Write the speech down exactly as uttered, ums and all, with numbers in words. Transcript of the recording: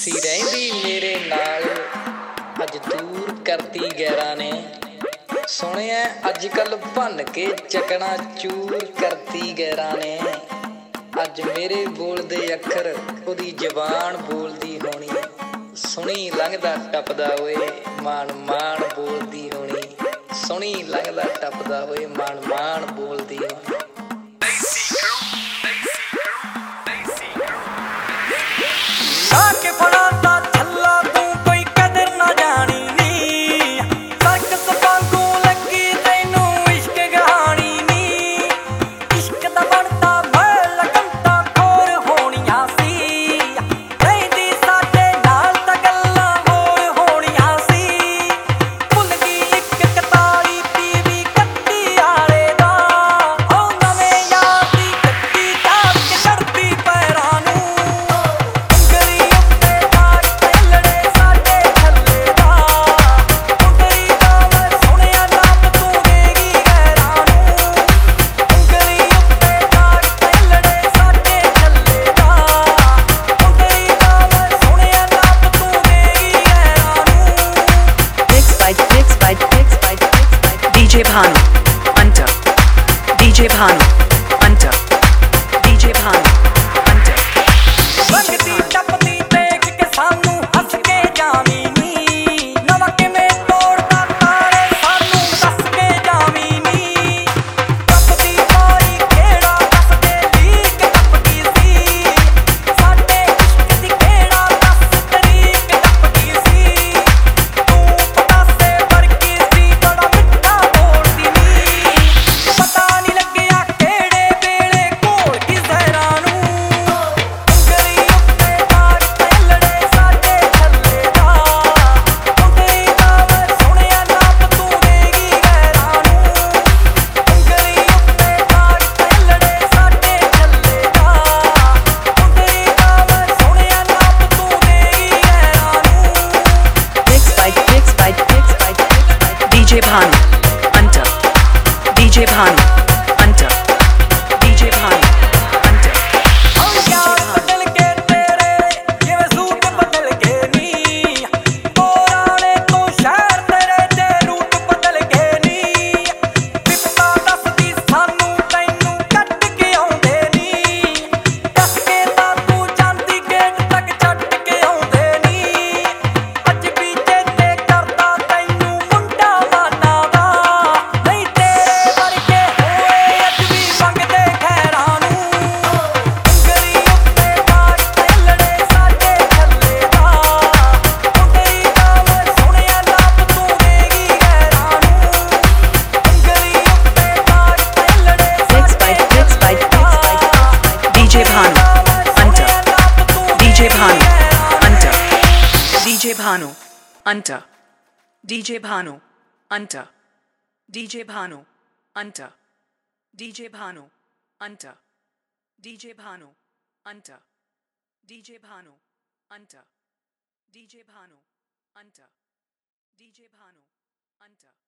सी रहिंदी मेरे नाल अज दूर करती गैरां ने सुनिया अजकल भन के चकना चूर करती गैरां ने अज मेरे बोलदे अखर ओदी जबान बोलदी होनी सुनी लंघदा टपदा ओए मान मान बोलदी होनी सुनी लंघदा टपदा ओए मान मान बोलदी होनी D J Bhanu, Anta. D J Bhanu, Anta. D J Bhanu, Anta. लगदी टपदी देख के सानू हंस के जावी नी नवा किवें तोड़दा तारे सानू दस के जावी नी टपदी पाई खेड़ा दस दे लीक टपदी सी साडे इश्क दी खेड़ा दस तरीक टपदी सी तू पता से बरकी सी बड़ा मिठा बोलदी नी पता नहीं लग्या केड़े वेले कोल की जहरा नू D J Bhanu, Anta. D J Bhanu, Anta. D J Bhanu, Anta. यार बदल के तेरे ये सूट बदल के नी पुराने तो शहर तेरे ते रूट बदल के नी बिपता दसदी सानू तैनू कट के आउंदे नी दस के तां तू जांदी गेट तक छट के आउंदे नी अज भी चेते करदा तैनू मुंडा माना दा नहीं तेरे वर्गे होए अज भी मंगदे खैरां नू D J Bhanu, Anta. D J Bhanu, Anta. D J Bhanu, Anta. D J Bhanu, Anta. D J Bhanu, Anta. D J Bhanu, Anta. D J Bhanu, Anta. D J Bhanu, Anta. D J Bhanu, Anta. D J Bhanu, Anta.